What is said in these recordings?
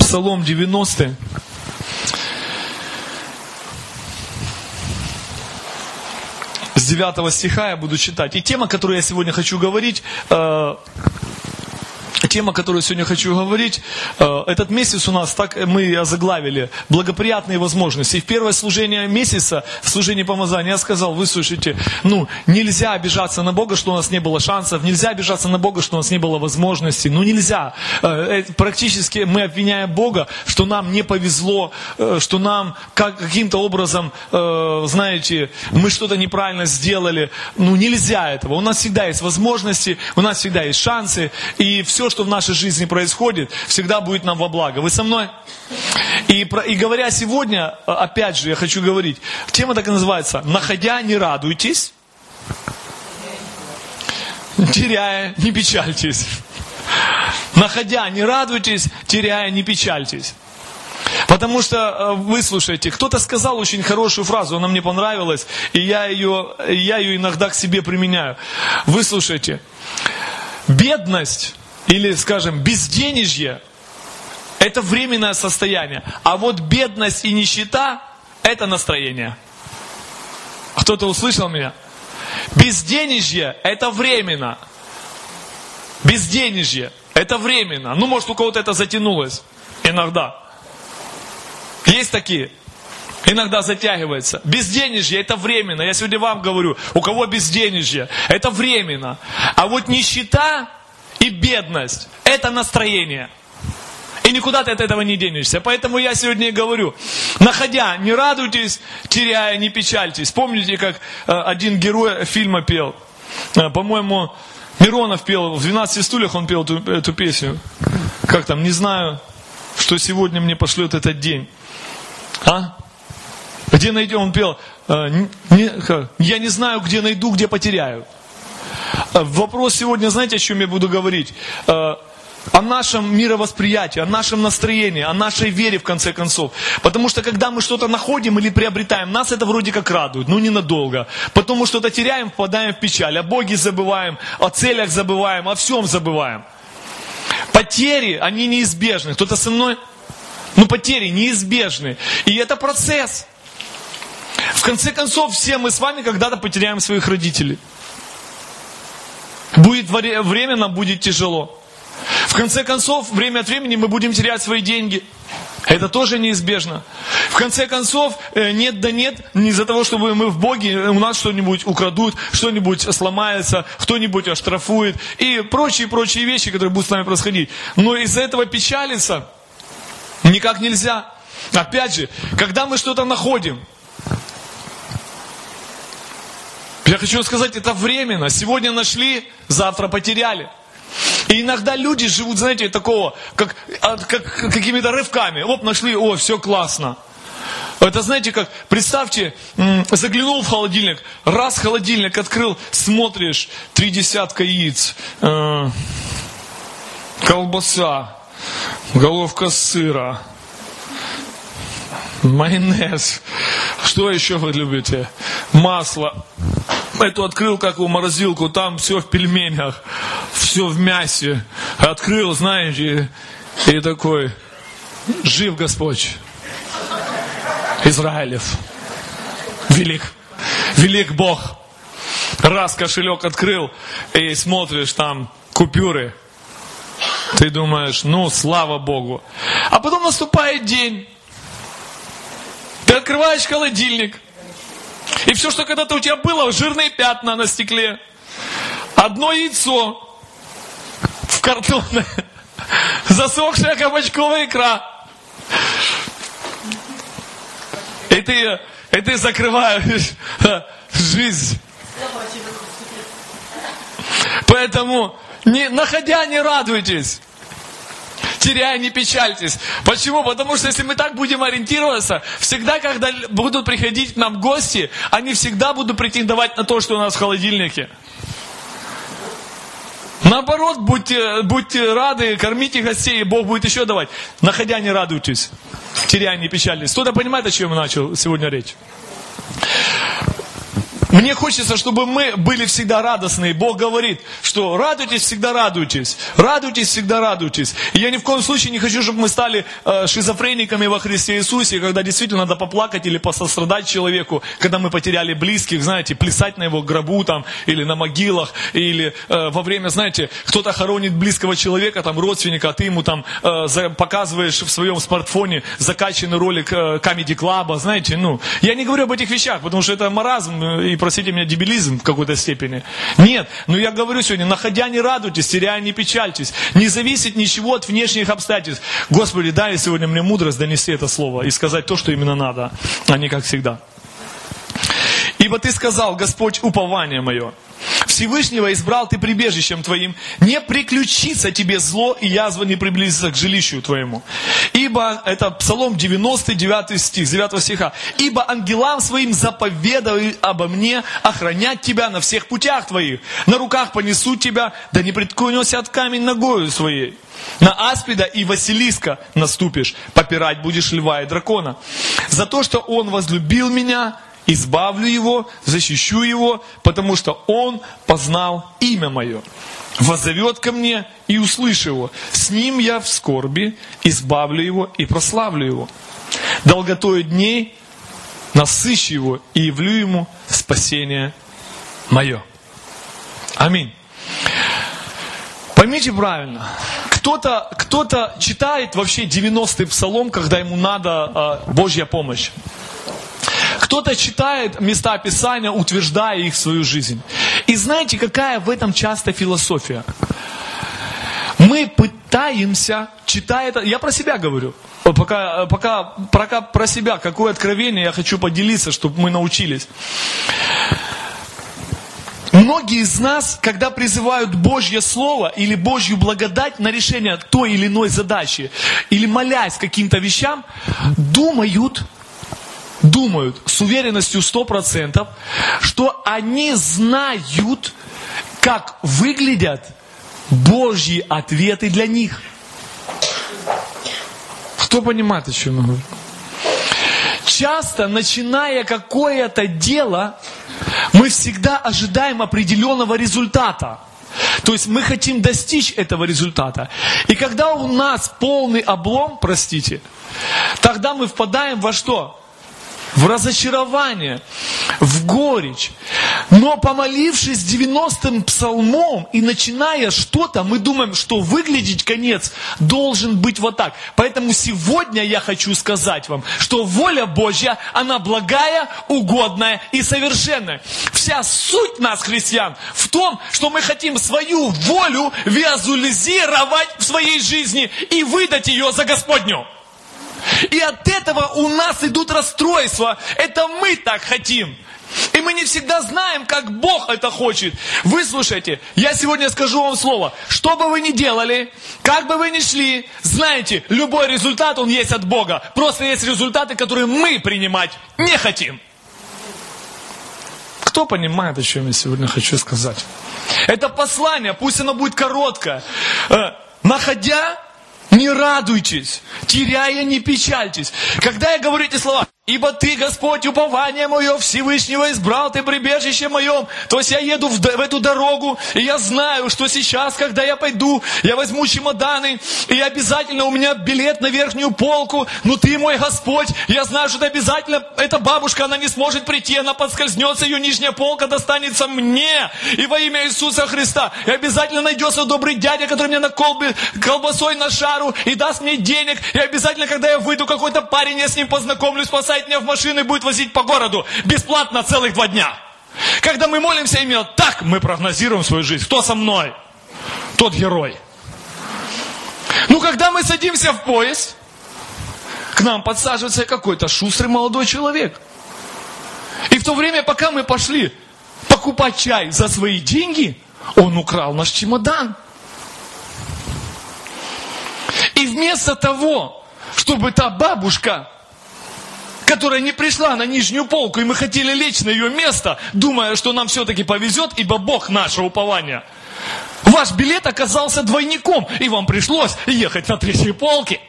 Псалом 90. С 9 стиха я буду читать. И тема, которую я сегодня хочу говорить, этот месяц у нас, так мы озаглавили, благоприятные возможности. И в первое служение месяца, в служении помазания, я сказал, вы слушайте, нельзя обижаться на Бога, что у нас не было шансов, нельзя обижаться на Бога, что у нас не было возможностей, нельзя. Практически мы обвиняем Бога, что нам не повезло, что нам каким-то образом, знаете, мы что-то неправильно сделали. Нельзя этого. У нас всегда есть возможности, у нас всегда есть шансы, и все, что в нашей жизни происходит, всегда будет нам во благо. Вы со мной? И говоря сегодня, опять же, я хочу говорить, тема так и называется: находя, не радуйтесь, теряя, не печальтесь. Находя, не радуйтесь, теряя, не печальтесь. Потому что, вы слушайте, кто-то сказал очень хорошую фразу, она мне понравилась, и я ее иногда к себе применяю. Вы слушайте, бедность, или, скажем, безденежье – это временное состояние. А вот бедность и нищета – это настроение. Кто-то услышал меня? Безденежье – это временно. Безденежье – это временно. Может, у кого-то это затянулось. Иногда. Есть такие? Иногда затягивается. Безденежье – это временно. Я сегодня вам говорю, у кого безденежье – это временно. А вот нищета и бедность – это настроение. И никуда ты от этого не денешься. Поэтому я сегодня и говорю, находя, не радуйтесь, теряя, не печальтесь. Помните, как один герой фильма пел? По-моему, Миронов пел, в «12 стульях» он пел эту песню. Как там, не знаю, что сегодня мне пошлет этот день. Где найдем? Он пел, я не знаю, где найду, где потеряю. Вопрос сегодня, знаете, о чем я буду говорить? О нашем мировосприятии, о нашем настроении, о нашей вере, в конце концов. Потому что, когда мы что-то находим или приобретаем, нас это вроде как радует, но ненадолго. Потом мы что-то теряем, впадаем в печаль. О Боге забываем, о целях забываем, о всем забываем. Потери, они неизбежны. Кто-то со мной? Потери неизбежны. И это процесс. В конце концов, все мы с вами когда-то потеряем своих родителей. Будет временно, будет тяжело. В конце концов, время от времени мы будем терять свои деньги. Это тоже неизбежно. В конце концов, нет да нет, не из-за того, чтобы мы в Боге, у нас что-нибудь украдут, что-нибудь сломается, кто-нибудь оштрафует и прочие вещи, которые будут с нами происходить. Но из-за этого печалиться никак нельзя. Опять же, когда мы что-то находим, я хочу сказать, это временно. Сегодня нашли, завтра потеряли. И иногда люди живут, знаете, такого, как какими-то рывками. Нашли, все классно. Это, знаете, как, представьте, заглянул в холодильник, раз холодильник открыл, смотришь, 3 десятка яиц, колбаса, головка сыра, майонез. Что еще вы любите? Масло. Эту открыл, как у морозилку, там все в пельменях, все в мясе. Открыл, знаете, и такой, жив Господь, Израилев, велик Бог. Раз кошелек открыл, и смотришь, там купюры. Ты думаешь, слава Богу. А потом наступает день. Ты открываешь холодильник. И все, что когда-то у тебя было, жирные пятна на стекле. Одно яйцо в картоне. Засохшая кабачковая икра. И ты закрываешь жизнь. Поэтому, находя, не радуйтесь. Теряя, не печальтесь. Почему? Потому что если мы так будем ориентироваться, всегда, когда будут приходить к нам гости, они всегда будут претендовать на то, что у нас в холодильнике. Наоборот, будьте рады, кормите гостей, и Бог будет еще давать. Находя, не радуйтесь. Теряя, не печальтесь. Кто-то понимает, о чем я начал сегодня речь? Мне хочется, чтобы мы были всегда радостные. Бог говорит, что радуйтесь, всегда радуйтесь. Радуйтесь, всегда радуйтесь. И я ни в коем случае не хочу, чтобы мы стали шизофрениками во Христе Иисусе, когда действительно надо поплакать или посострадать человеку, когда мы потеряли близких, знаете, плясать на его гробу там, или на могилах, или во время, знаете, кто-то хоронит близкого человека, там, родственника, а ты ему там показываешь в своем смартфоне закачанный ролик Comedy Club, знаете, я не говорю об этих вещах, потому что это маразм и, простите меня, дебилизм в какой-то степени. Нет, но я говорю сегодня, находя не радуйтесь, теряя не печальтесь, не зависит ничего от внешних обстоятельств. Господи, дай сегодня мне мудрость донести это слово и сказать то, что именно надо, а не как всегда. Ибо ты сказал, Господь, упование мое. Всевышнего избрал ты прибежищем твоим, не приключится тебе зло, и язва не приблизится к жилищу твоему. Ибо, это Псалом 99 стих, 9 стиха. Ибо ангелам своим заповедовали обо мне охранять тебя на всех путях твоих. На руках понесут тебя, да не преткнется камень ногою своей. На аспида и Василиска наступишь, попирать будешь льва и дракона. За то, что он возлюбил меня, избавлю его, защищу его, потому что он познал имя мое. Воззовет ко мне и услышу его. С ним я в скорби избавлю его и прославлю его. Долготою дней насыщу его и явлю ему спасение мое. Аминь. Поймите правильно. Кто-то читает вообще 90-й псалом, когда ему надо Божья помощь. Кто-то читает места Писания, утверждая их в свою жизнь. И знаете, какая в этом часто философия? Мы пытаемся, читая это, я про себя говорю, пока про себя, какое откровение я хочу поделиться, чтобы мы научились. Многие из нас, когда призывают Божье Слово или Божью благодать на решение той или иной задачи, или молясь каким-то вещам, думают с уверенностью 100%, что они знают, как выглядят Божьи ответы для них. Кто понимает, о чем я говорю? Часто, начиная какое-то дело, мы всегда ожидаем определенного результата. То есть мы хотим достичь этого результата. И когда у нас полный облом, тогда мы впадаем во что? В разочарование, в горечь. Но помолившись 90-м псалмом и начиная что-то, мы думаем, что выглядеть конец должен быть вот так. Поэтому сегодня я хочу сказать вам, что воля Божья, она благая, угодная и совершенная. Вся суть нас, христиан, в том, что мы хотим свою волю визуализировать в своей жизни и выдать ее за Господню. И от этого у нас идут расстройства. Это мы так хотим. И мы не всегда знаем, как Бог это хочет. Выслушайте, я сегодня скажу вам слово. Что бы вы ни делали, как бы вы ни шли, знаете, любой результат, он есть от Бога. Просто есть результаты, которые мы принимать не хотим. Кто понимает, о чем я сегодня хочу сказать? Это послание, пусть оно будет короткое. Находя, не радуйтесь, теряя, не печальтесь. Когда я говорю эти слова, ибо ты, Господь, упование мое, Всевышнего избрал ты прибежище моем. То есть я еду в эту дорогу, и я знаю, что сейчас, когда я пойду, я возьму чемоданы, и обязательно у меня билет на верхнюю полку. Но ты мой Господь, я знаю, что это обязательно, эта бабушка, она не сможет прийти, она подскользнется, ее нижняя полка достанется мне. И во имя Иисуса Христа. И обязательно найдется добрый дядя, который мне наколбит колбасой на шару и даст мне денег. И обязательно, когда я выйду, какой-то парень, я с ним познакомлюсь, посадит меня в машину и будет возить по городу бесплатно целых 2 дня. Когда мы молимся именно так, мы прогнозируем свою жизнь. Кто со мной? Тот герой. Ну, когда мы садимся в поезд, к нам подсаживается какой-то шустрый молодой человек. И в то время, пока мы пошли покупать чай за свои деньги, он украл наш чемодан. И вместо того, чтобы та бабушка, которая не пришла на нижнюю полку, и мы хотели лечь на ее место, думая, что нам все-таки повезет, ибо Бог наше упование. Ваш билет оказался двойником, и вам пришлось ехать на 3-й полке.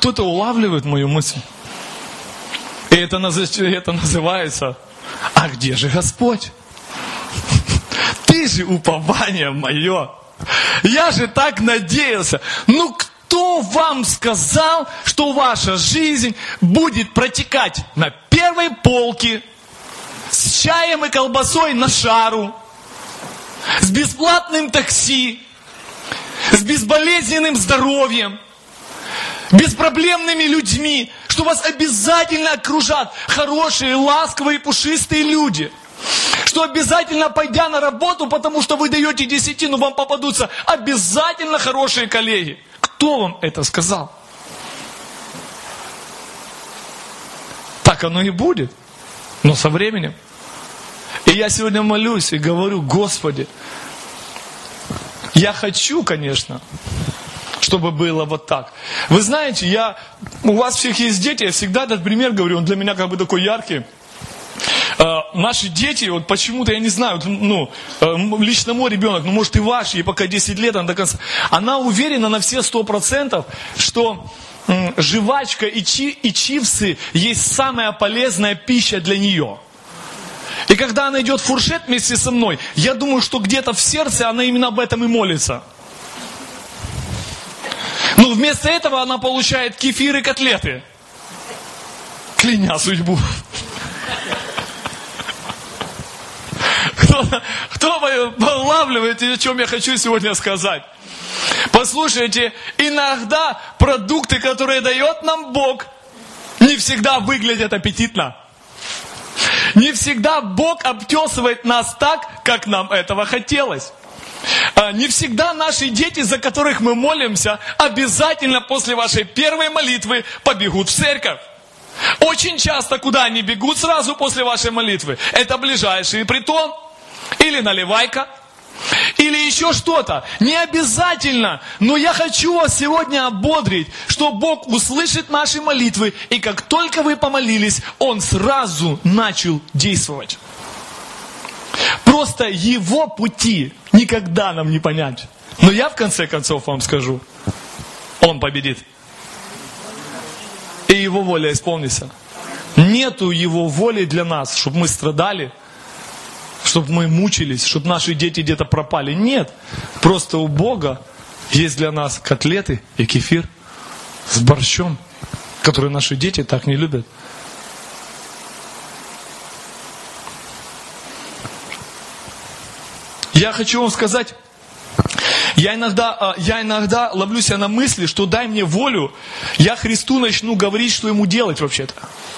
Кто-то улавливает мою мысль. И это называется: а где же Господь? Ты же упование мое. Я же так надеялся. Ну кто вам сказал, что ваша жизнь будет протекать на первой полке, с чаем и колбасой на шару, с бесплатным такси, с безболезненным здоровьем, беспроблемными людьми, что вас обязательно окружат хорошие, ласковые, пушистые люди, что обязательно, пойдя на работу, потому что вы даете десятину, вам попадутся обязательно хорошие коллеги. Кто вам это сказал? Так оно и будет, но со временем. И я сегодня молюсь и говорю: Господи, я хочу, конечно, чтобы было вот так. Вы знаете, у вас всех есть дети, я всегда этот пример говорю, он для меня как бы такой яркий. Наши дети, вот почему-то, я не знаю, лично мой ребенок, может и ваш, ей пока 10 лет, она до конца, она уверена на все 100%, что жвачка и чипсы есть самая полезная пища для нее. И когда она идет в фуршет вместе со мной, я думаю, что где-то в сердце она именно об этом и молится. Но вместо этого она получает кефир и котлеты. Кляня судьбу. Кто улавливает, о чем я хочу сегодня сказать? Послушайте, иногда продукты, которые дает нам Бог, не всегда выглядят аппетитно. Не всегда Бог обтесывает нас так, как нам этого хотелось. Не всегда наши дети, за которых мы молимся, обязательно после вашей первой молитвы побегут в церковь. Очень часто куда они бегут сразу после вашей молитвы? Это ближайший притон, или наливайка, или еще что-то. Не обязательно, но я хочу вас сегодня ободрить, что Бог услышит наши молитвы, и как только вы помолились, Он сразу начал действовать. Просто Его пути никогда нам не понять. Но я в конце концов вам скажу, Он победит. И Его воля исполнится. Нету Его воли для нас, чтобы мы страдали, чтобы мы мучились, чтобы наши дети где-то пропали. Нет. Просто у Бога есть для нас котлеты и кефир с борщом, которые наши дети так не любят. Я хочу вам сказать, я иногда ловлю себя на мысли, что дай мне волю, я Христу начну говорить, что Ему делать вообще-то.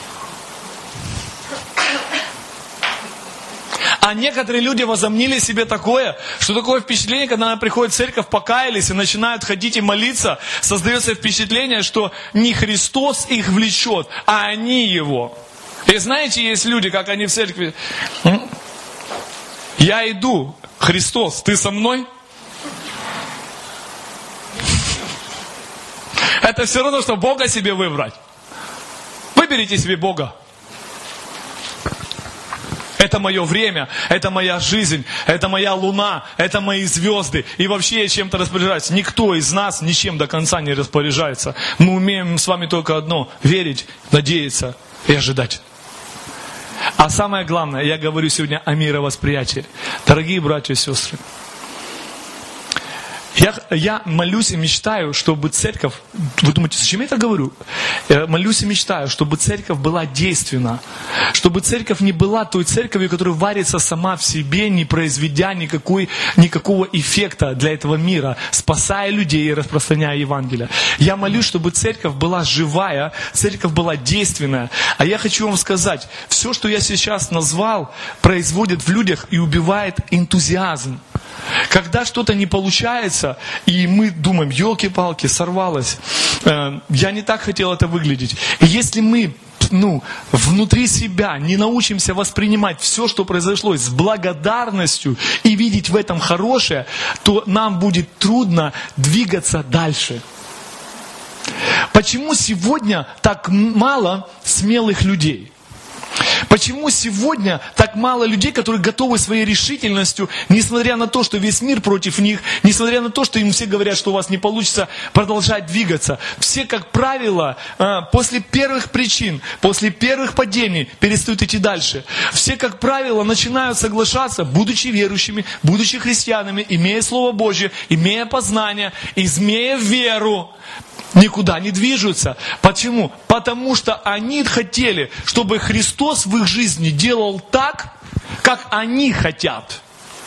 А некоторые люди возомнили себе такое, что такое впечатление, когда они приходят в церковь, покаялись и начинают ходить и молиться, создается впечатление, что не Христос их влечет, а они Его. И знаете, есть люди, как они в церкви: я иду, Христос, ты со мной? Это все равно, что Бога себе выбрать. Выберите себе Бога. Это мое время, это моя жизнь, это моя луна, это мои звезды. И вообще я чем-то распоряжаюсь. Никто из нас ничем до конца не распоряжается. Мы умеем с вами только одно: верить, надеяться и ожидать. А самое главное, я говорю сегодня о мировосприятии. Дорогие братья и сестры, я молюсь и мечтаю, чтобы церковь, вы думаете, зачем я это говорю? Я молюсь и мечтаю, чтобы церковь была действенна, чтобы церковь не была той церковью, которая варится сама в себе, не произведя никакого эффекта для этого мира, спасая людей и распространяя Евангелие. Я молюсь, чтобы церковь была живая, церковь была действенная. А я хочу вам сказать, все, что я сейчас назвал, производит в людях и убивает энтузиазм. Когда что-то не получается, и мы думаем: елки-палки, сорвалось, я не так хотел это выглядеть. И если мы внутри себя не научимся воспринимать все, что произошло, с благодарностью и видеть в этом хорошее, то нам будет трудно двигаться дальше. Почему сегодня так мало смелых людей? Почему сегодня так мало людей, которые готовы своей решительностью, несмотря на то, что весь мир против них, несмотря на то, что им все говорят, что у вас не получится, продолжать двигаться. Все, как правило, после первых причин, после первых падений перестают идти дальше. Все, как правило, начинают соглашаться, будучи верующими, будучи христианами, имея Слово Божье, имея познание, имея веру. Никуда не движутся. Почему? Потому что они хотели, чтобы Христос в их жизни делал так, как они хотят.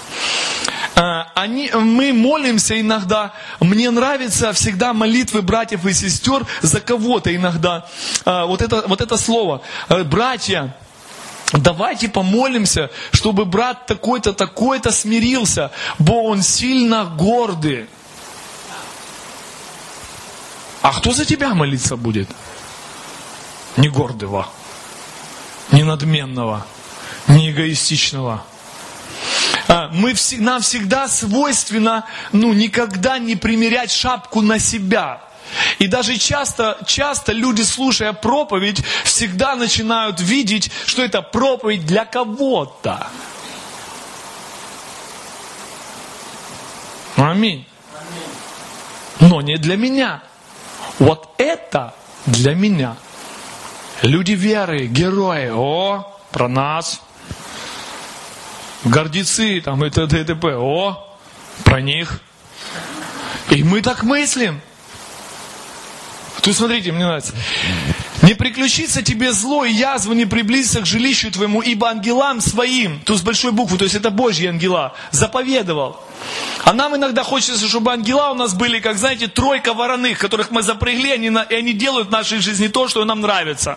Мы молимся иногда. Мне нравятся всегда молитвы братьев и сестер за кого-то иногда. Вот это слово. Братья, давайте помолимся, чтобы брат такой-то, такой-то смирился, бо он сильно гордый. А кто за тебя молиться будет? Не гордого, не надменного, не эгоистичного. Нам всегда свойственно, никогда не примерять шапку на себя. И даже часто люди, слушая проповедь, всегда начинают видеть, что это проповедь для кого-то. Аминь. Но не для меня. Вот это для меня. Люди веры, герои, про нас. Гордецы, там, и т.д. и т.п. Про них. И мы так мыслим. Тут смотрите, мне нравится. Не приключится тебе зло, и язва не приблизится к жилищу твоему, ибо ангелам своим, тут с большой буквы, то есть это Божьи ангела, заповедовал. А нам иногда хочется, чтобы ангела у нас были, как, знаете, тройка вороных, которых мы запрягли, и они делают в нашей жизни то, что нам нравится.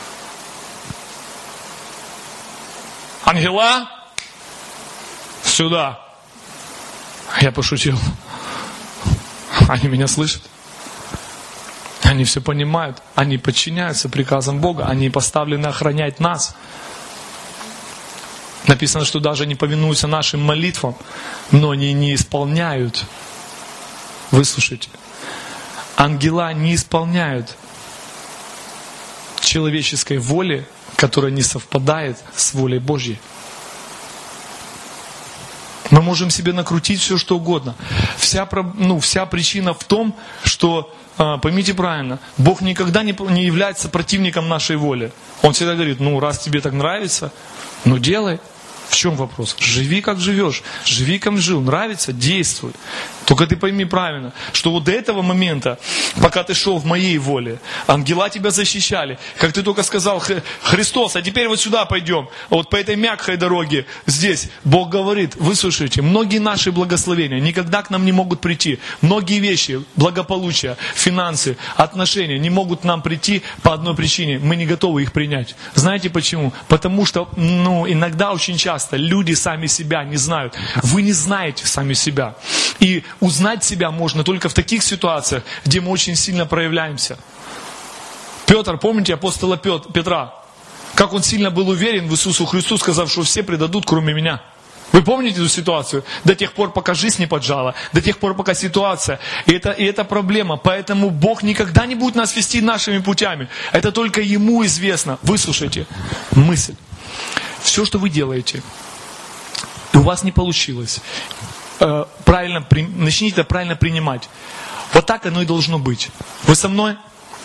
Ангела, сюда. Я пошутил. Они меня слышат. Они все понимают, они подчиняются приказам Бога, они поставлены охранять нас. Написано, что даже не повинуются нашим молитвам, но они не исполняют. Выслушайте. Ангела не исполняют человеческой воли, которая не совпадает с волей Божьей. Мы можем себе накрутить все, что угодно. Вся причина в том, что, поймите правильно, Бог никогда не является противником нашей воли. Он всегда говорит, раз тебе так нравится, делай. В чем вопрос? Живи, как живешь. Живи, как жил. Нравится? Действуй. Только ты пойми правильно, что вот до этого момента, пока ты шел в моей воле, ангела тебя защищали. Как ты только сказал, Христос, а теперь вот сюда пойдем. Вот по этой мягкой дороге здесь. Бог говорит, выслушайте, многие наши благословения никогда к нам не могут прийти. Многие вещи, благополучие, финансы, отношения не могут к нам прийти по одной причине. Мы не готовы их принять. Знаете почему? Потому что, иногда очень часто люди сами себя не знают. Вы не знаете сами себя. И узнать себя можно только в таких ситуациях, где мы очень сильно проявляемся. Петр, помните апостола Петра? Как он сильно был уверен в Иисусу Христу, сказав, что все предадут, кроме меня. Вы помните эту ситуацию? До тех пор, пока жизнь не поджала, до тех пор, пока ситуация. И это проблема. Поэтому Бог никогда не будет нас вести нашими путями. Это только Ему известно. Выслушайте мысль. Все, что вы делаете, и у вас не получилось, начните это правильно принимать. Вот так оно и должно быть. Вы со мной?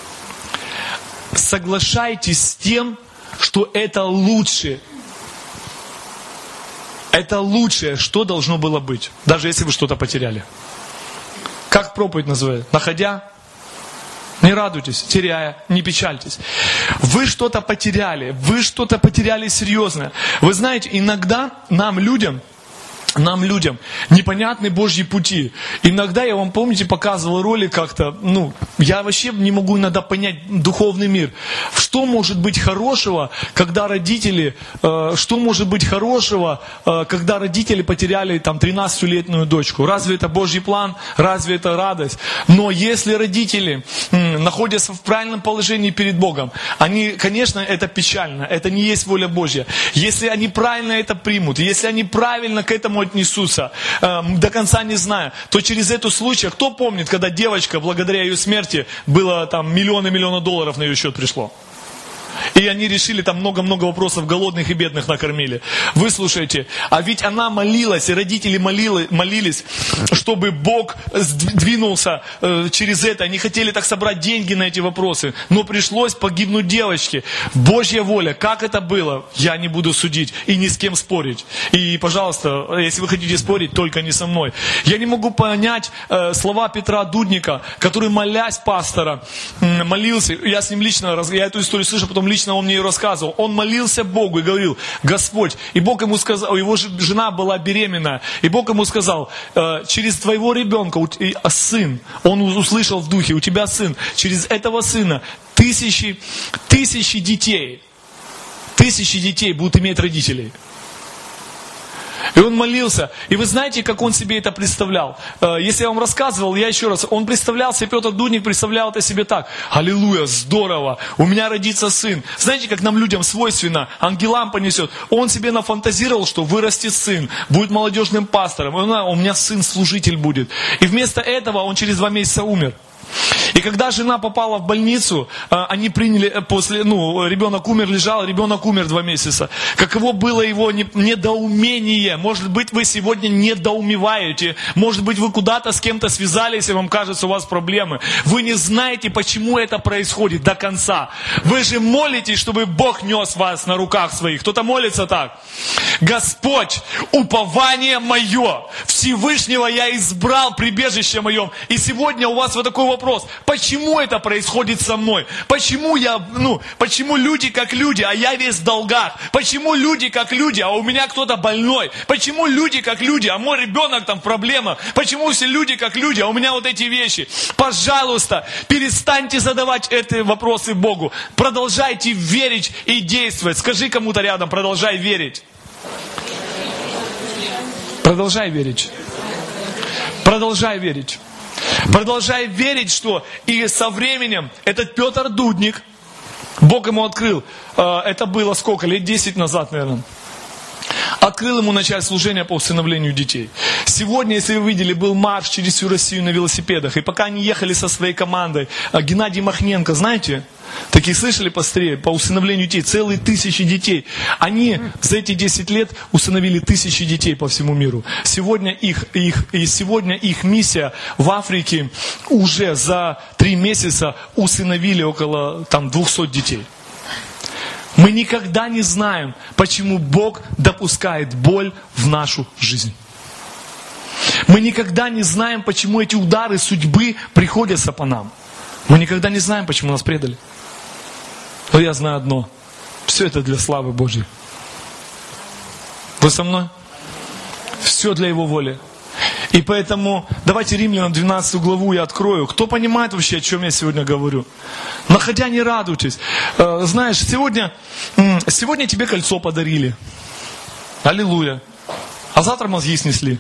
Соглашайтесь с тем, что это лучше. Это лучшее, что должно было быть. Даже если вы что-то потеряли. Как проповедь называют? Находя? Не радуйтесь, теряя, не печальтесь. Вы что-то потеряли серьезное. Вы знаете, иногда нам, людям, непонятны Божьи пути. Иногда, я вам, помните, показывал ролик как-то, я вообще не могу иногда понять духовный мир. Что может быть хорошего, когда родители потеряли 13-летнюю дочку? Разве это Божий план? Разве это радость? Но если родители находятся в правильном положении перед Богом, они, конечно, это печально, это не есть воля Божья. Если они правильно это примут, если они правильно к этому отнесутся, до конца не зная, то через эту случай, кто помнит, когда девочка, благодаря ее смерти, было $миллионы $миллионы на ее счет пришло? И они решили, там много-много вопросов, голодных и бедных накормили. Вы слушайте, а ведь она молилась, и родители молились, чтобы Бог двинулся через это. Они хотели так собрать деньги на эти вопросы, но пришлось погибнуть девочке. Божья воля, как это было, я не буду судить и ни с кем спорить. И, пожалуйста, если вы хотите спорить, только не со мной. Я не могу понять слова Петра Дудника, который, молясь пастора, молился. Я с ним лично, я эту историю слышал, потом лично он мне ее рассказывал. Он молился Богу и говорил: Господь, и Бог ему сказал, его жена была беременная, и Бог ему сказал: через твоего ребенка, сын, он услышал в духе, у тебя сын, через этого сына тысячи детей будут иметь родителей. И он молился. И вы знаете, как он себе это представлял? Если я вам рассказывал, я еще раз. Он представлял себе, Петр Дудник представлял это себе так: аллилуйя, здорово, у меня родится сын. Знаете, как нам, людям, свойственно, ангелам понесет. Он себе нафантазировал, что вырастет сын, будет молодежным пастором. У меня сын служитель будет. И вместо этого он через 2 месяца умер. И когда жена попала в больницу, они приняли, ребенок умер, лежал, ребенок умер 2 месяца. Каково было его недоумение. Может быть, вы сегодня недоумеваете. Может быть, вы куда-то с кем-то связались, и вам кажется, у вас проблемы. Вы не знаете, почему это происходит до конца. Вы же молитесь, чтобы Бог нес вас на руках своих. Кто-то молится так: Господь, упование мое, Всевышнего я избрал прибежище моем. И сегодня у вас вот такой вопрос: почему это происходит со мной? Почему люди как люди, а я весь в долгах? Почему люди как люди, а у меня кто-то больной? Почему люди как люди, а мой ребенок там в проблемах? Почему все люди как люди, а у меня вот эти вещи? Пожалуйста, перестаньте задавать эти вопросы Богу. Продолжайте верить и действовать. Скажи кому-то рядом: продолжай верить. Продолжай верить. Продолжай верить. Продолжай верить, что и со временем этот Петр Дудник, Бог ему открыл, это было сколько, лет 10 назад, наверное, открыл ему начать служение по усыновлению детей. Сегодня, если вы видели, был марш через всю Россию на велосипедах. И пока они ехали со своей командой, Геннадий Махненко, знаете, такие слышали пастыри по усыновлению детей, целые 1000 детей. Они за эти 10 лет усыновили 1000 детей по всему миру. Сегодня их миссия в Африке уже за 3 месяца усыновили около 200 детей. Мы никогда не знаем, почему Бог допускает боль в нашу жизнь. Мы никогда не знаем, почему эти удары судьбы приходятся по нам. Мы никогда не знаем, почему нас предали. Но я знаю одно: все это для славы Божьей. Вы со мной? Все для Его воли. И поэтому давайте Римлянам 12 главу я открою. Кто понимает вообще, о чем я сегодня говорю? Находя, не радуйтесь. Знаешь, сегодня тебе кольцо подарили. Аллилуйя. А завтра мозги снесли.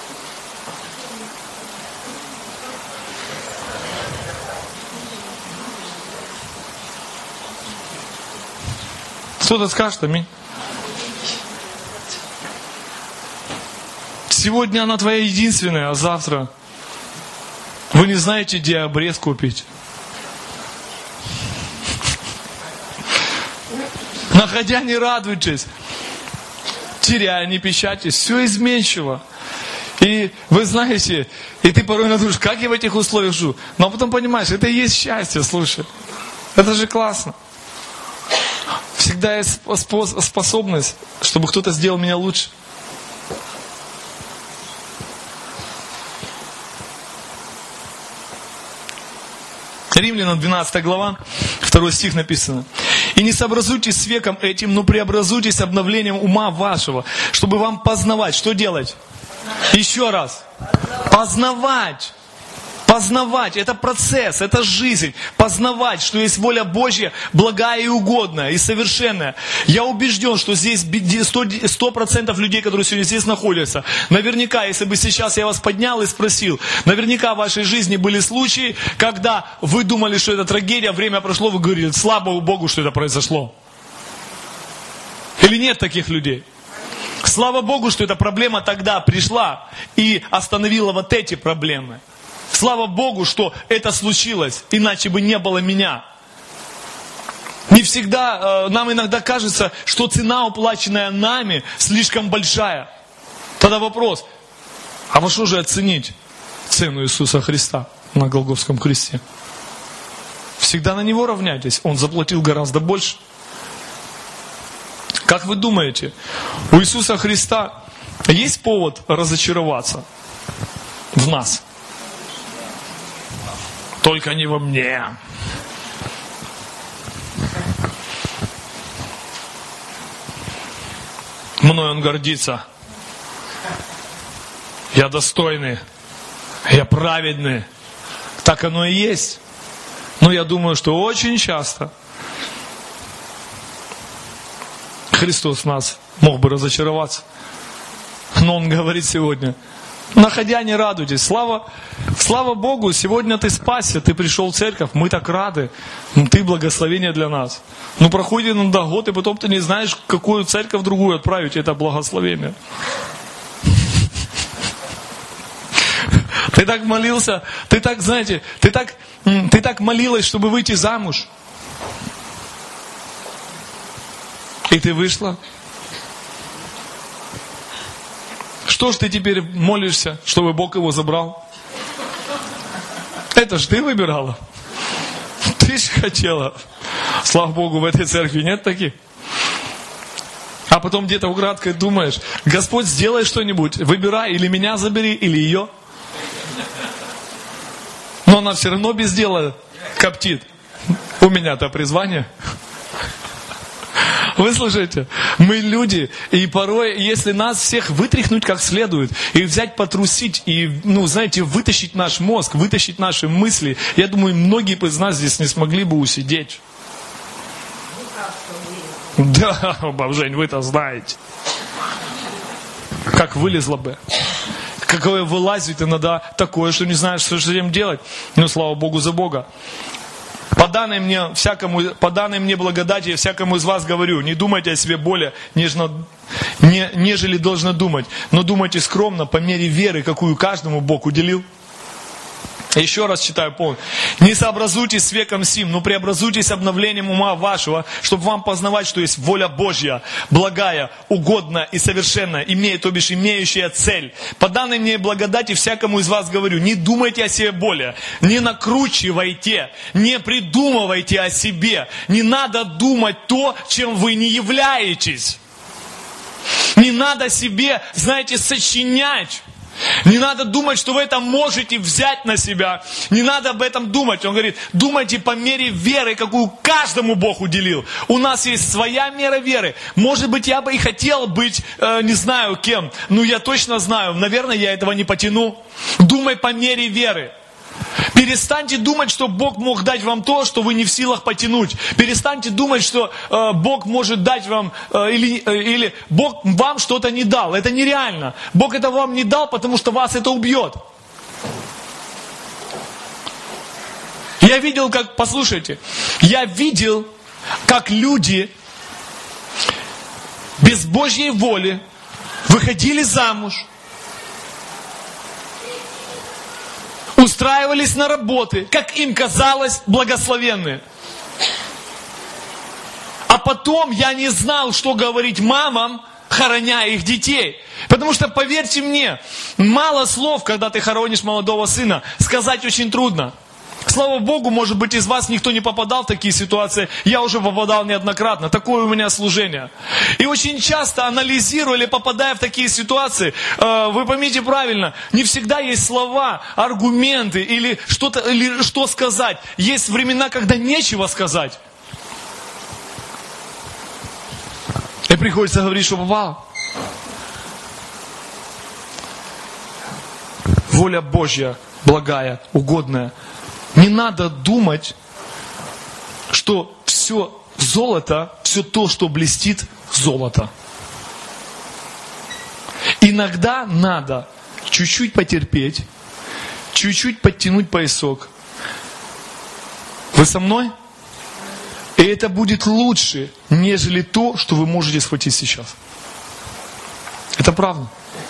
Кто-то скажет аминь. Сегодня она твоя единственная, а завтра вы не знаете, где обрез купить. Находя, не радуйтесь. Теряя, не печатесь. Все изменчиво. И вы знаете, и ты порой надумаешь, как я в этих условиях живу. Но потом понимаешь, это и есть счастье, слушай. Это же классно. Всегда есть способность, чтобы кто-то сделал меня лучше. Римлянам 12 глава, 2 стих написано: «И не сообразуйтесь с веком этим, но преобразуйтесь обновлением ума вашего, чтобы вам познавать». Что делать? Еще раз. Познавать. Познавать, это процесс, это жизнь. Познавать, что есть воля Божья, благая и угодная, и совершенная. Я убежден, что здесь 100% людей, которые сегодня здесь находятся, наверняка, если бы сейчас я вас поднял и спросил, наверняка в вашей жизни были случаи, когда вы думали, что это трагедия, время прошло, вы говорили: слава Богу, что это произошло. Или нет таких людей? Слава Богу, что эта проблема тогда пришла и остановила вот эти проблемы. Слава Богу, что это случилось, иначе бы не было меня. Не всегда, нам иногда кажется, что цена, уплаченная нами, слишком большая. Тогда вопрос, а во что же оценить цену Иисуса Христа на Голгофском кресте? Всегда на Него равняйтесь, Он заплатил гораздо больше. Как вы думаете, у Иисуса Христа есть повод разочароваться в нас? Только не во мне. Мною Он гордится. Я достойный. Я праведный. Так оно и есть. Но я думаю, что очень часто Христос в нас мог бы разочароваться. Но Он говорит сегодня: находя, не радуйтесь. Слава Богу, сегодня ты спасся, ты пришел в церковь, мы так рады. Ты благословение для нас. Но проходит иногда год, и потом ты не знаешь, какую церковь другую отправить это благословение. Ты так молился, ты так, знаете, ты так молилась, чтобы выйти замуж. И ты вышла. Что ж ты теперь молишься, чтобы Бог его забрал? Это ж ты выбирала. Ты ж хотела. Слава Богу, в этой церкви нет таких. А потом где-то украдкой думаешь: Господь, сделай что-нибудь, выбирай, или меня забери, или ее. Но она все равно без дела коптит. У меня-то призвание. Вы слушайте, мы люди, и порой, если нас всех вытряхнуть как следует, и взять потрусить, и, вытащить наш мозг, вытащить наши мысли, я думаю, многие из нас здесь не смогли бы усидеть. Да, баб Жень, вы-то знаете. Как вылезла бы. Какое вылазит иногда такое, что не знаешь, что с этим делать. Но слава Богу за Бога. По данной мне благодати я всякому из вас говорю: не думайте о себе более, нежели должно думать, но думайте скромно, по мере веры, какую каждому Бог уделил. Еще раз читаю полностью. Не сообразуйтесь с веком сим, но преобразуйтесь обновлением ума вашего, чтобы вам познавать, что есть воля Божья, благая, угодная и совершенная, имеющая цель. По данной мне благодати всякому из вас говорю: не думайте о себе более, не накручивайте, не придумывайте о себе. Не надо думать то, чем вы не являетесь. Не надо себе, сочинять. Не надо думать, что вы это можете взять на себя. Не надо об этом думать. Он говорит: думайте по мере веры, какую каждому Бог уделил. У нас есть своя мера веры. Может быть, я бы и хотел быть, не знаю кем. Но я точно знаю, наверное, я этого не потяну. Думай по мере веры. Перестаньте думать, что Бог мог дать вам то, что вы не в силах потянуть. Перестаньте думать, что Бог может дать вам, или Бог вам что-то не дал. Это нереально. Бог это вам не дал, потому что вас это убьет. Я видел, как люди без Божьей воли выходили замуж, устраивались на работы, как им казалось, благословенные. А потом я не знал, что говорить мамам, хороня их детей. Потому что, поверьте мне, мало слов, когда ты хоронишь молодого сына, сказать очень трудно. Слава Богу, может быть, из вас никто не попадал в такие ситуации. Я уже попадал неоднократно. Такое у меня служение. И очень часто, анализируя или попадая в такие ситуации, вы поймите правильно, не всегда есть слова, аргументы или что сказать. Есть времена, когда нечего сказать. И приходится говорить, что попало. Воля Божья, благая, угодная. Не надо думать, что все золото, все то, что блестит, золото. Иногда надо чуть-чуть потерпеть, чуть-чуть подтянуть поясок. Вы со мной? И это будет лучше, нежели то, что вы можете схватить сейчас. Это правда.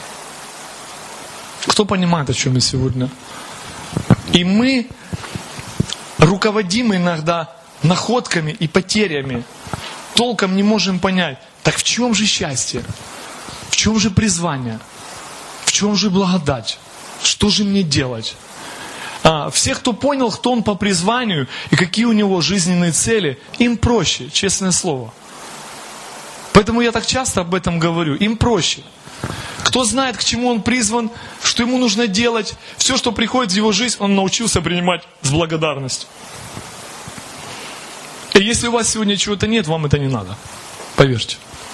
Кто понимает, о чем я сегодня? И мы руководимы иногда находками и потерями толком не можем понять, так в чем же счастье? В чем же призвание? В чем же благодать? Что же мне делать? Все, кто понял, кто он по призванию и какие у него жизненные цели, им проще, честное слово. Поэтому я так часто об этом говорю. Им проще. Кто знает, к чему он призван, что ему нужно делать, все, что приходит в его жизнь, он научился принимать с благодарностью. И если у вас сегодня чего-то нет, вам это не надо. Поверьте.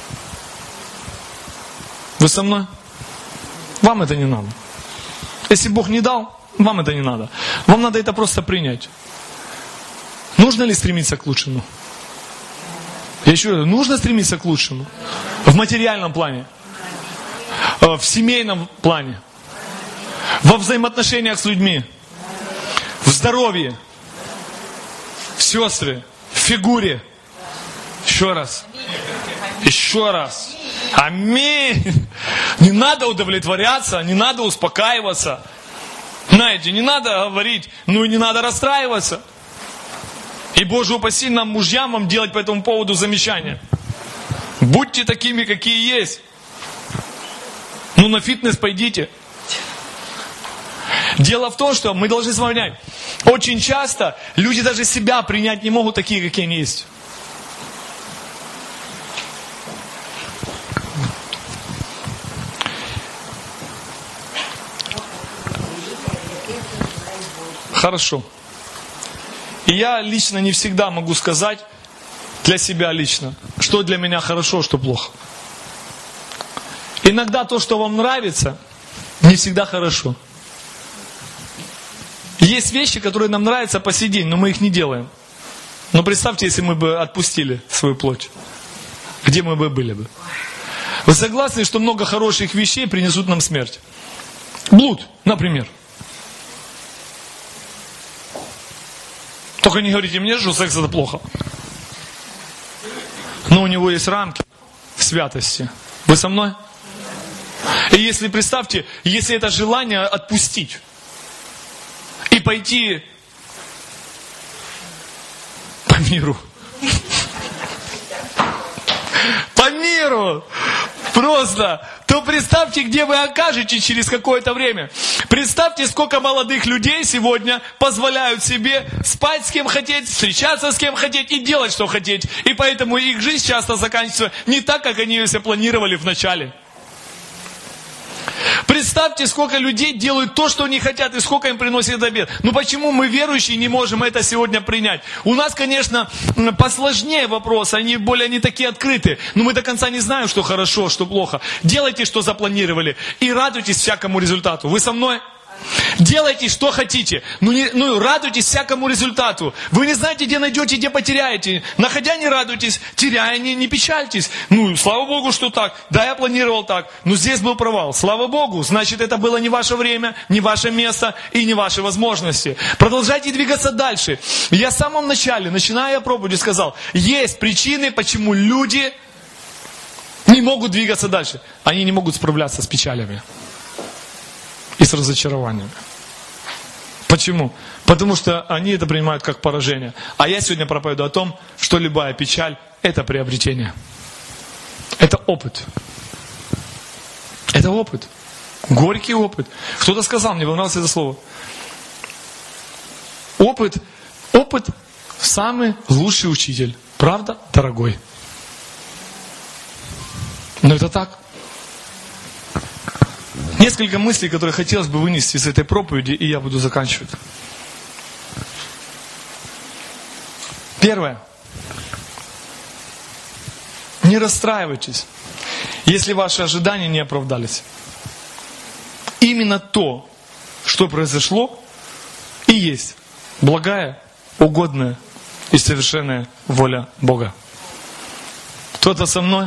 Вы со мной? Вам это не надо. Если Бог не дал, вам это не надо. Вам надо это просто принять. Нужно ли стремиться к лучшему? Я еще говорю, нужно стремиться к лучшему. В материальном плане. В семейном плане. Во взаимоотношениях с людьми. В здоровье. Сестры. В фигуре. Еще раз. Еще раз. Аминь. Не надо удовлетворяться, не надо успокаиваться. Знаете, не надо говорить, ну и не надо расстраиваться. И Боже упаси нам, мужьям, вам делать по этому поводу замечания. Будьте такими, какие есть. Ну на фитнес пойдите. Дело в том, что мы должны с вами понять, очень часто люди даже себя принять не могут такие, какие они есть. Хорошо. И я лично не всегда могу сказать, для себя лично, что для меня хорошо, что плохо. Иногда то, что вам нравится, не всегда хорошо. Есть вещи, которые нам нравятся по сей день, но мы их не делаем. Но представьте, если мы бы отпустили свою плоть. Где мы бы были бы? Вы согласны, что много хороших вещей принесут нам смерть? Блуд, например. Только не говорите мне, что секс это плохо. Но у него есть рамки святости. Вы со мной? И если, представьте, если это желание отпустить и пойти по миру. По миру. Просто. То представьте, где вы окажетесь через какое-то время. Представьте, сколько молодых людей сегодня позволяют себе спать с кем хотеть, встречаться с кем хотеть и делать, что хотеть. И поэтому их жизнь часто заканчивается не так, как они ее себе планировали в начале. Представьте, сколько людей делают то, что они хотят, и сколько им приносит обет. Ну почему мы, верующие, не можем это сегодня принять? У нас, конечно, посложнее вопрос, они более не такие открытые. Но мы до конца не знаем, что хорошо, что плохо. Делайте, что запланировали, и радуйтесь всякому результату. Вы со мной? Делайте, что хотите. Радуйтесь всякому результату. Вы не знаете, где найдете, где потеряете. Находя, не радуйтесь. Теряя, не печальтесь. Слава Богу, что так. Да, я планировал так. Но здесь был провал. Слава Богу. Значит, это было не ваше время, не ваше место и не ваши возможности. Продолжайте двигаться дальше. Я в самом начале, начиная проповедь, сказал, есть причины, почему люди не могут двигаться дальше. Они не могут справляться с печалями. И с разочарованием. Почему? Потому что они это принимают как поражение. А я сегодня проповедую о том, что любая печаль – это приобретение. Это опыт. Это опыт. Горький опыт. Кто-то сказал, мне понравилось это слово. Опыт – самый лучший учитель. Правда, дорогой? Но это так. Несколько мыслей, которые хотелось бы вынести из этой проповеди, и я буду заканчивать. Первое. Не расстраивайтесь, если ваши ожидания не оправдались. Именно то, что произошло, и есть благая, угодная и совершенная воля Бога. Кто-то со мной?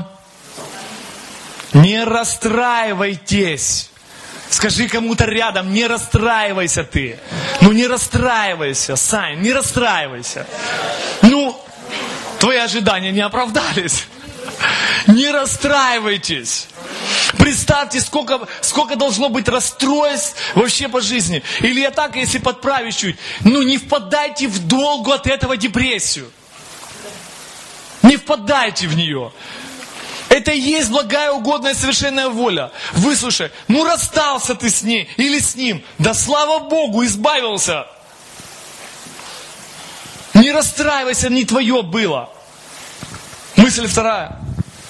Не расстраивайтесь. Скажи кому-то рядом, не расстраивайся ты. Не расстраивайся, Сань, не расстраивайся. Твои ожидания не оправдались. Не расстраивайтесь. Представьте, сколько должно быть расстройств вообще по жизни. Или я так, если подправить чуть, не впадайте в долгу от этого депрессию. Не впадайте в нее. Это и есть благая, угодная, совершенная воля. Выслушай, ну расстался ты с ней или с ним. Да слава Богу, избавился. Не расстраивайся, не твое было. Мысль вторая.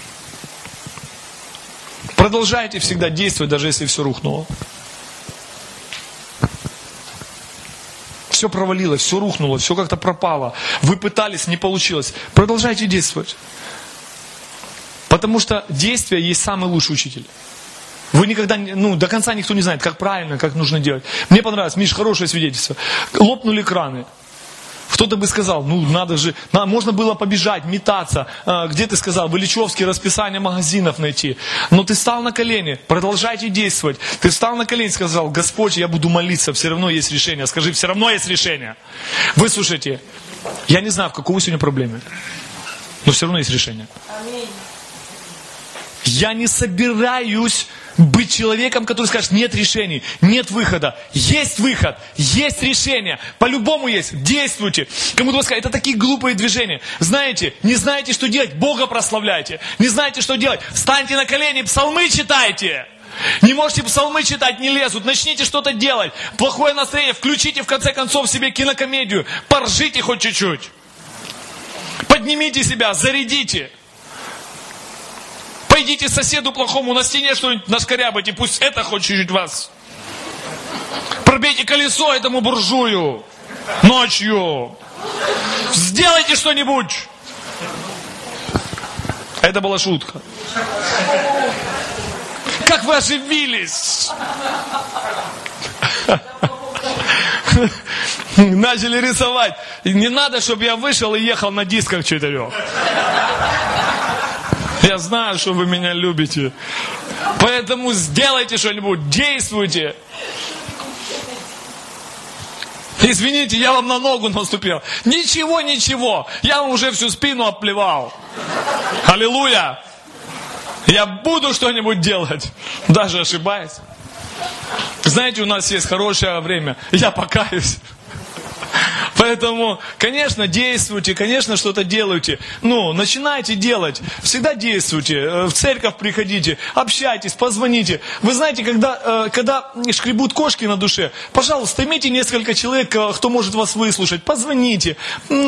Продолжайте всегда действовать, даже если все рухнуло. Все провалилось, все рухнуло, все как-то пропало. Вы пытались, не получилось. Продолжайте действовать. Потому что действие есть самый лучший учитель. Вы никогда, до конца никто не знает, как правильно, как нужно делать. Мне понравилось, Миш, хорошее свидетельство. Лопнули краны. Кто-то бы сказал, можно было побежать, метаться. Где ты сказал, в Ильичевске расписание магазинов найти. Но ты встал на колени, продолжайте действовать. Ты встал на колени и сказал, Господь, я буду молиться, все равно есть решение. Скажи, все равно есть решение. Выслушайте, я не знаю, в какой сегодня проблеме, но все равно есть решение. Я не собираюсь быть человеком, который скажет, нет решений, нет выхода. Есть выход, есть решение. По-любому есть. Действуйте. Кому-то сказать, это такие глупые движения. Знаете, не знаете, что делать, Бога прославляйте. Не знаете, что делать, встаньте на колени, псалмы читайте. Не можете псалмы читать, не лезут. Начните что-то делать. Плохое настроение, включите в конце концов себе кинокомедию. Поржите хоть чуть-чуть. Поднимите себя, зарядите. Пойдите соседу плохому на стене что-нибудь нашкарябайте, пусть это хоть чуть-чуть вас. Пробейте колесо этому буржую ночью. Сделайте что-нибудь. Это была шутка. Как вы оживились. Начали рисовать. Не надо, чтобы я вышел и ехал на дисках 4. Я знаю, что вы меня любите. Поэтому сделайте что-нибудь, действуйте. Извините, я вам на ногу наступил. Ничего, я вам уже всю спину обплевал. Аллилуйя. Я буду что-нибудь делать, даже ошибаясь. Знаете, у нас есть хорошее время. Я покаюсь. Поэтому, конечно, действуйте, конечно, что-то делайте. Начинайте делать. Всегда действуйте. В церковь приходите, общайтесь, позвоните. Вы знаете, когда шкребут кошки на душе, пожалуйста, имейте несколько человек, кто может вас выслушать. Позвоните.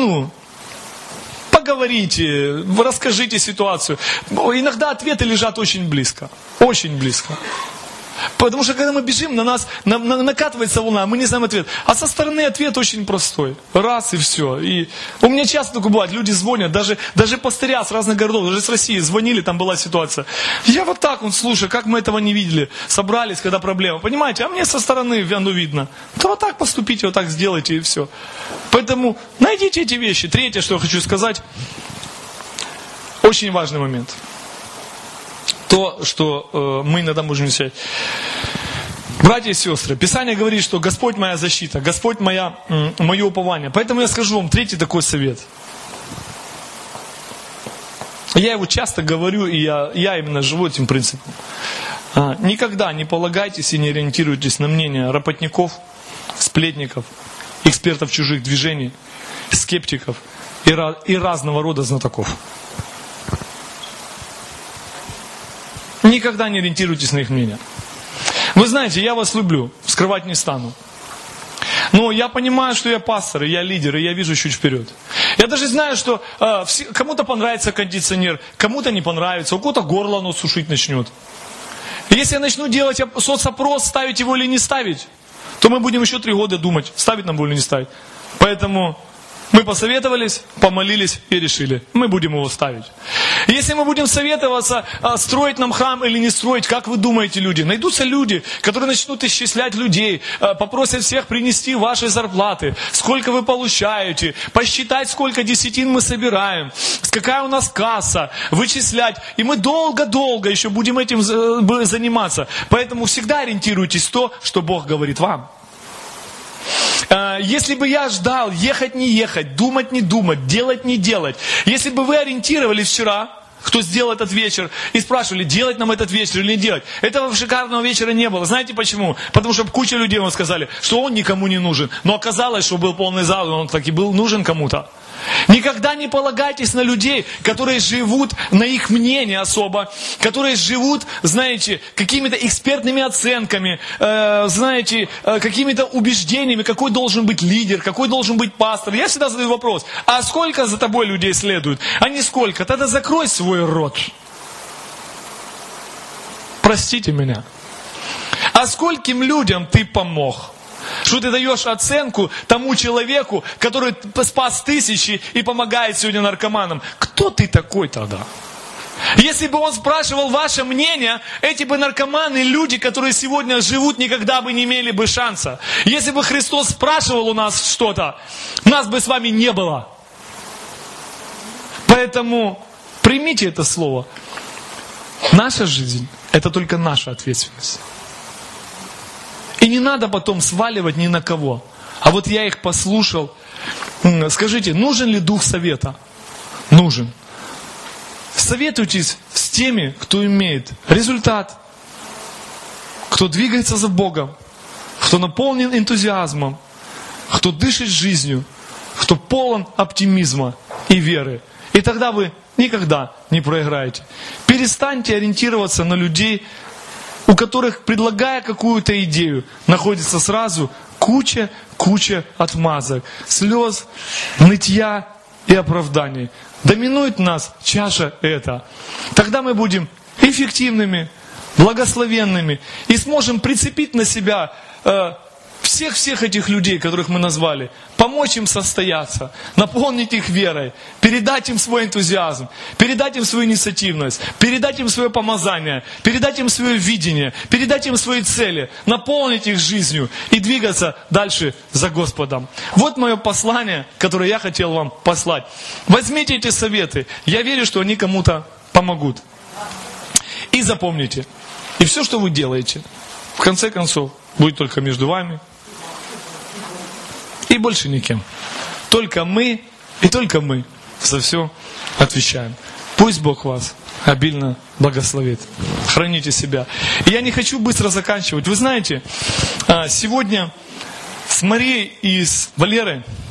Поговорите, расскажите ситуацию. Иногда ответы лежат очень близко. Очень близко. Потому что когда мы бежим, на нас накатывается волна, мы не знаем ответ. А со стороны ответ очень простой. Раз и все. И у меня часто такое бывает, люди звонят, даже пастыря с разных городов, даже с России звонили, там была ситуация. Я вот так слушаю, как мы этого не видели. Собрались, когда проблема. Понимаете, а мне со стороны видно. То вот так поступите, вот так сделайте и все. Поэтому найдите эти вещи. Третье, что я хочу сказать. Очень важный момент. То, что мы иногда можем взять. Братья и сестры, Писание говорит, что Господь моя защита, Господь мое упование. Поэтому я скажу вам третий такой совет. Я его часто говорю, и я именно живу этим принципом. Никогда не полагайтесь и не ориентируйтесь на мнение работников, сплетников, экспертов чужих движений, скептиков и разного рода знатоков. Никогда не ориентируйтесь на их мнение. Вы знаете, я вас люблю, скрывать не стану. Но я понимаю, что я пастор, и я лидер, и я вижу чуть вперед. Я даже знаю, что кому-то понравится кондиционер, кому-то не понравится, у кого-то горло оно сушить начнет. И если я начну делать соцопрос, ставить его или не ставить, то мы будем еще 3 года думать, ставить нам или не ставить. Поэтому мы посоветовались, помолились и решили, мы будем его ставить. И если мы будем советоваться, строить нам храм или не строить, как вы думаете, люди? Найдутся люди, которые начнут исчислять людей, попросят всех принести ваши зарплаты, сколько вы получаете, посчитать, сколько десятин мы собираем, какая у нас касса, вычислять. И мы долго-долго еще будем этим заниматься. Поэтому всегда ориентируйтесь в то, что Бог говорит вам. Если бы я ждал, ехать не ехать, думать не думать, делать не делать. Если бы вы ориентировались вчера, кто сделал этот вечер, и спрашивали, делать нам этот вечер или не делать. Этого шикарного вечера не было. Знаете почему? Потому что куча людей вам сказали, что он никому не нужен. Но оказалось, что был полный зал, и он таки был нужен кому-то. Никогда не полагайтесь на людей, которые живут на их мнение особо, которые живут, знаете, какими-то экспертными оценками, знаете, какими-то убеждениями, какой должен быть лидер, какой должен быть пастор. Я всегда задаю вопрос, а сколько за тобой людей следует? А не сколько? Тогда закрой свой рот. Простите меня. А скольким людям ты помог? Что ты даешь оценку тому человеку, который спас тысячи и помогает сегодня наркоманам? Кто ты такой тогда? Если бы он спрашивал ваше мнение, эти бы наркоманы, люди, которые сегодня живут, никогда бы не имели бы шанса. Если бы Христос спрашивал у нас что-то, нас бы с вами не было. Поэтому примите это слово. Наша жизнь – это только наша ответственность. И не надо потом сваливать ни на кого. А вот я их послушал. Скажите, нужен ли дух совета? Нужен. Советуйтесь с теми, кто имеет результат, кто двигается за Богом, кто наполнен энтузиазмом, кто дышит жизнью, кто полон оптимизма и веры. И тогда вы никогда не проиграете. Перестаньте ориентироваться на людей, у которых, предлагая какую-то идею, находится сразу куча отмазок, слез, нытья и оправданий. Доминует нас чаша эта. Тогда мы будем эффективными, благословенными и сможем прицепить на себя всех этих людей, которых мы назвали, помочь им состояться, наполнить их верой, передать им свой энтузиазм, передать им свою инициативность, передать им свое помазание, передать им свое видение, передать им свои цели, наполнить их жизнью и двигаться дальше за Господом. Вот мое послание, которое я хотел вам послать. Возьмите эти советы. Я верю, что они кому-то помогут. И запомните, и все, что вы делаете, в конце концов, будет только между вами и больше никем. Только мы и только мы за все отвечаем. Пусть Бог вас обильно благословит. Храните себя. И я не хочу быстро заканчивать. Вы знаете, сегодня с Марией и с Валерой